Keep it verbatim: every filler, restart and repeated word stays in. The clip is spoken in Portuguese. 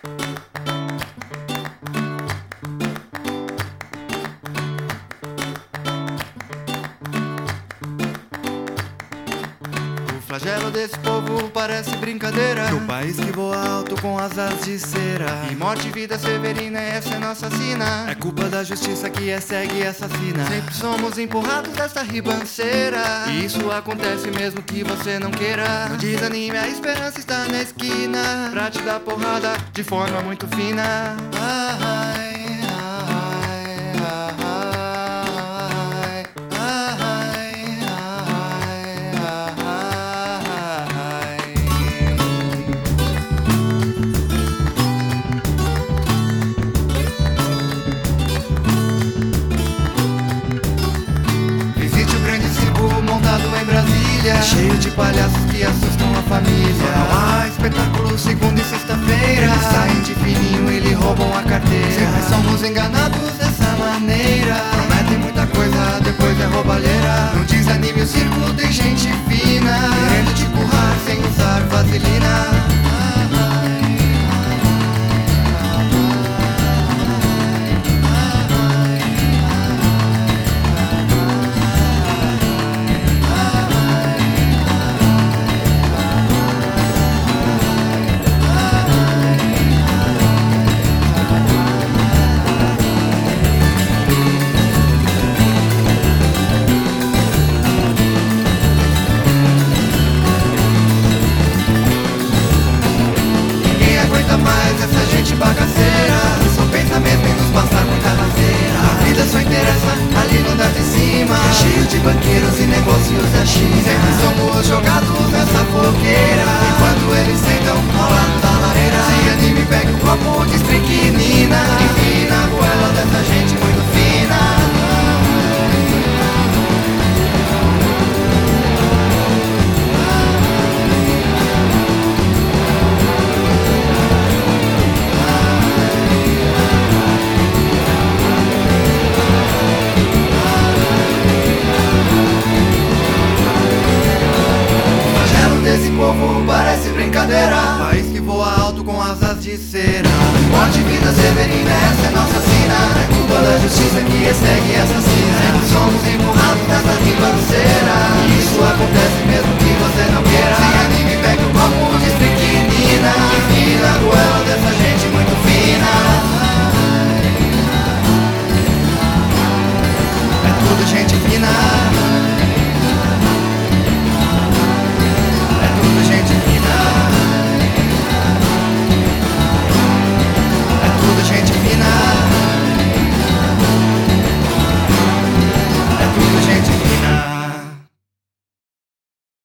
O flagelo desse povo parece brincadeira, do país que voa alto com asas de cera. E morte e vida severina, essa é nossa sina. É culpa da justiça que é cega e assassina. Sempre somos empurrados dessa ribanceira, e isso acontece mesmo que você não queira. Não desanime, a esperança está na esquina, pra te dar porrada de forma muito fina. Ai, cheio de palhaços que assustam a família. Não há espetáculo segunda e sexta-feira. Eles saem de fininho e lhe roubam a carteira. Sempre somos enganados dessa maneira. Prometem muita coisa, depois é roubalheira. Não desanime, o circo tem gente fina, querendo te empurrar sem usar vaselina. Mais essa gente bagaceira, só pensa mesmo em nos passar muita rasteira. A vida só interessa ali no andar de cima, cheio de banqueiros e negócios da China. Sempre somos jogados nessa fogueira, enquanto eles sentam ao lado da lareira. Se anime, pegue um copo de estricnina, enfim, na goela dessa gente muito fina. Esse povo parece brincadeira, país que voa alto com asas de cera. Morte e vida severina, essa é nossa sina. É culpa da justiça que é cega e assassina. Sempre somos empurrados nessa ribanceira, e isso acontece mesmo que você não queira.